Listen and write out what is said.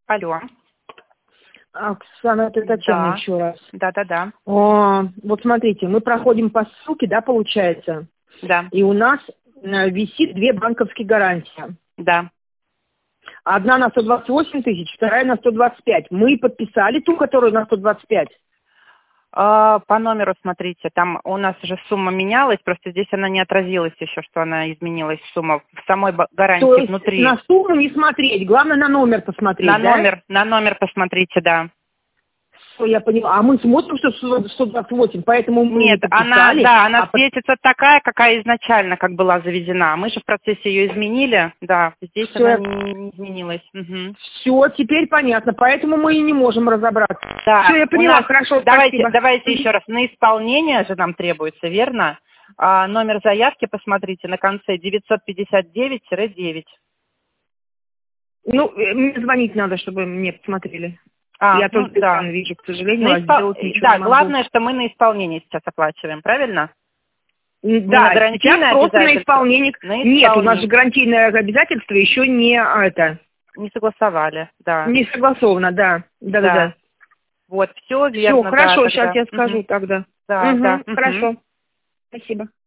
Алло. Оксана, это Татьяна Да. еще раз. Да. Вот смотрите, мы проходим по ссылке, да, получается? Да. И у нас висит 2 банковские гарантии. Да. Одна на 128 тысяч, вторая на 125. Мы подписали ту, которую на 125. По номеру смотрите, там у нас же сумма менялась, просто здесь она не отразилась еще, что она изменилась сумма в самой гарантии То есть внутри. на сумму не смотреть, главное на номер посмотреть, На номер посмотрите, да. Всё, я поняла. А мы смотрим, что 128, поэтому мы не Нет, подписали. она светится такая, какая изначально как была заведена. Мы же в процессе ее изменили, да, здесь Всё, она не изменилась. Угу. Все, теперь понятно, поэтому мы и не можем разобраться. Да, Все, я поняла, хорошо, спасибо. давайте еще раз. На исполнение же нам требуется, верно? Номер заявки посмотрите на конце 959-9. Мне звонить надо, чтобы мне посмотрели. Я только да. экран вижу, к сожалению, а сделать ничего Да, не могу. главное, что мы на исполнение сейчас оплачиваем, правильно? Да, сейчас просто на исполнение. Нет, у нас же гарантийное обязательство еще не Не согласовали, да. не согласовано, да. Да. Вот, все верно. Все, хорошо, да, сейчас тогда. я скажу тогда. Да. Хорошо. Спасибо.